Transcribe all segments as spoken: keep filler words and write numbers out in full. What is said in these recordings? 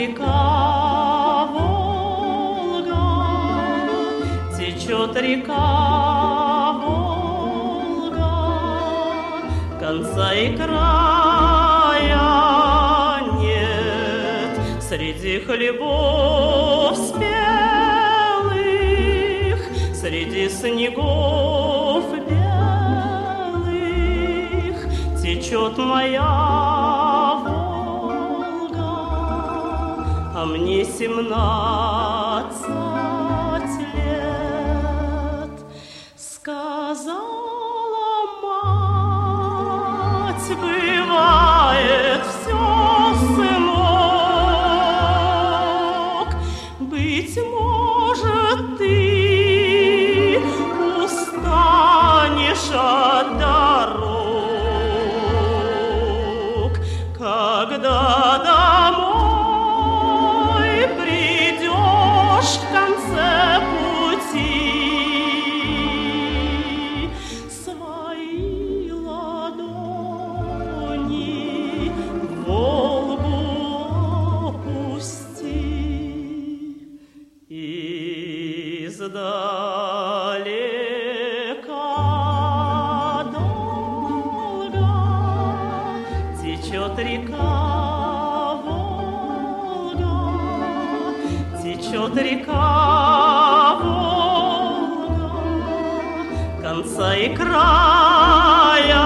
река Волга, течет река Волга, конца и края нет среди хлебов спелых, среди снегов белых течет моя Волга, а мне семнадцать лет. Сказала мать, бывает все, сынок, быть может, ты устанешь от дорог, когда домой придешь в конце пути, свои ладони в Волгу опусти. Издалека долго течет река Волга, течет река Волга, конца и края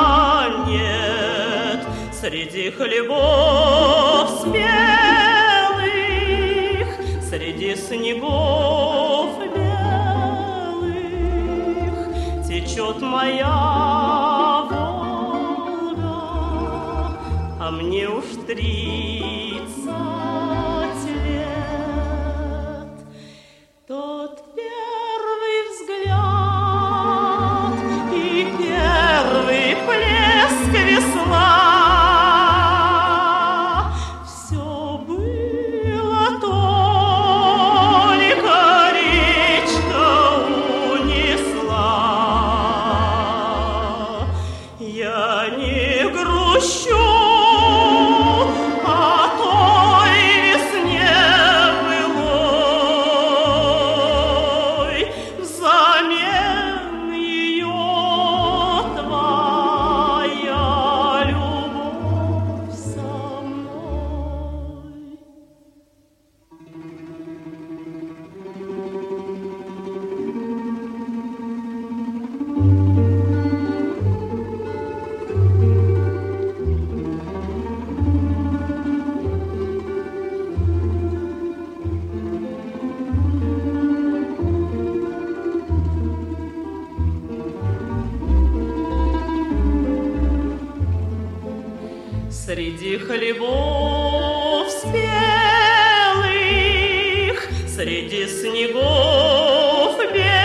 нет среди хлебов спелых, среди снегов белых течет моя Волга, а мне уж тридцать лет. Тот первый взгляд и первый плеск весла, все было только речка унесла. Я не грущу о той весне былой, взамен ее твоя любовь со мной. Среди хлебов спелых, среди снегов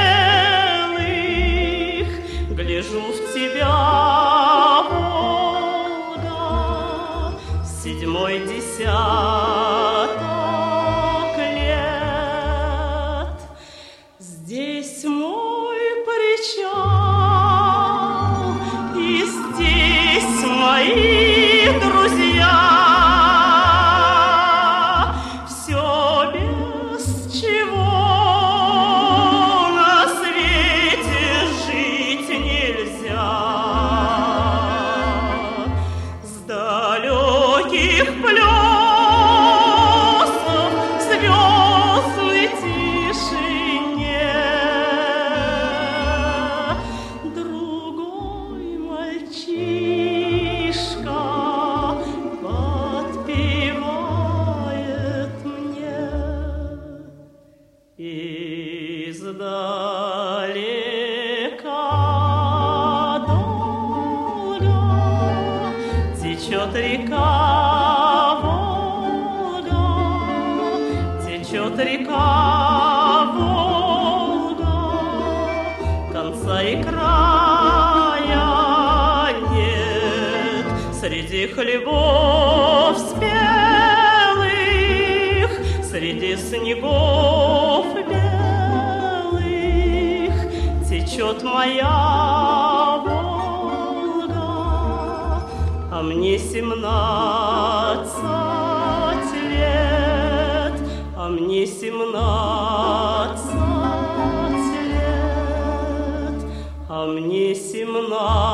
белых гляжу в тебя, Волга, седьмой десяток лет. Здесь мой причал, и здесь мои друзья, все без чего на свете жить нельзя. С далеких плесов звездной тишине другой мальчишка подпевает мне. Издалека долго течет река Волга, течет река Волга, конца и края нет среди хлебов спелых, среди снегов белых течет моя Волга, а мне семнадцать лет. мне семнадцать лет, а мне семнадцать.